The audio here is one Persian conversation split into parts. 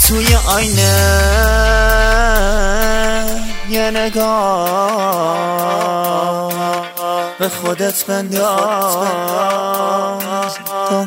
توی آینه یه نگاه به خودت بنداز، تو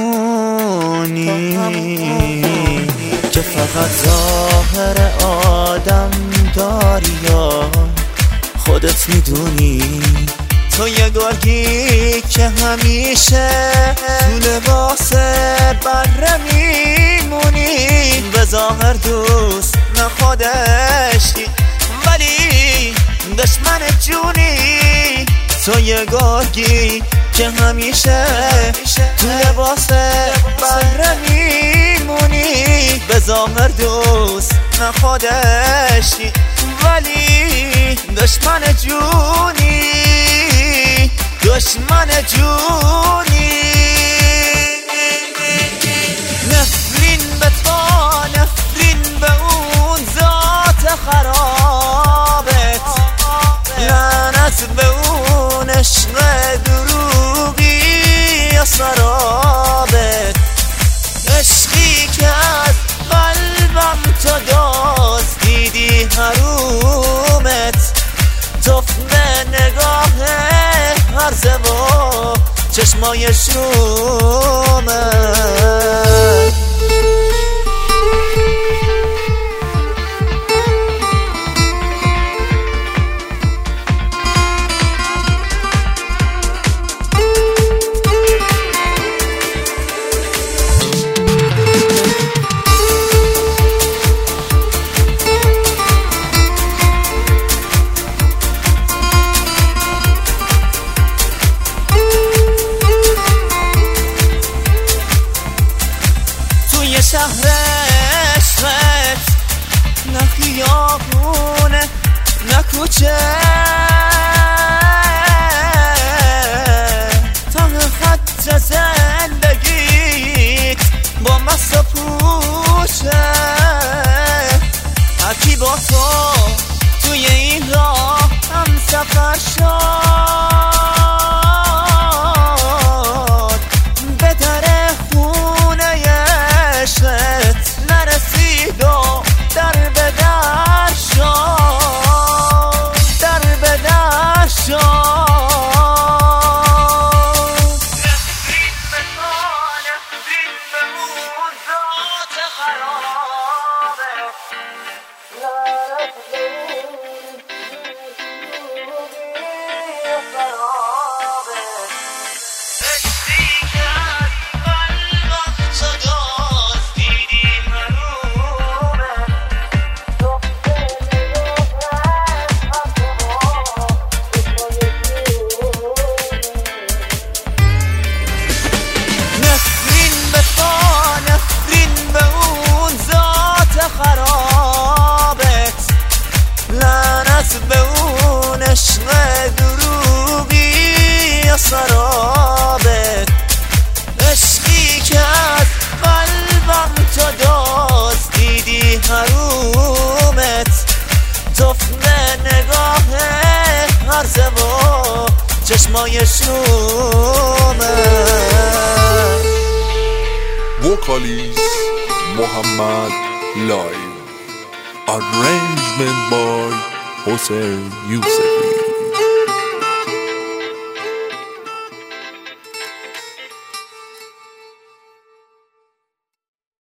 همونی که فقط ظاهر آدم داری یا خودت میدونی. تو یه گرگی که همیشه تو لباس بره میمونی، به ظاهر دوست نه خودشی ولی دشمن جونی. تو یه گرگی که همیشه تو لباس بره میمونی، به ظاهر دوست نه خودشی ولی دشمن جونی، دشمن جونی. نفرین به تو، نفرین به اون ذات خرابت، لعنت به اون عشق دروغی یا سرابت، عشقی که از قلبم تو دزدیدی حرومت، تفت نگاه هرزه و چشمای شومت. شهر عشقت نه خیابونه نه کوچه، تا خط زندگیت با مست و پوچه. هرکی با تو توی این راه هم سفر شد، به در خونه نرسید و در به در شد، در به در شد. نفرین به تو، نفرین به اون ذات خرابه، لعنت به اون دروغی خرابه، عشقی که از قلبم تو دزدیدی خرابت، لعنت به اون عشق دروغی یا سرابت، عشقی که از قلبم تو دزدیدی حرومت، تفت نگاه هرزه و چشمای شومت. وکالیست محمد لایو، arrangement by حسین یوسفی.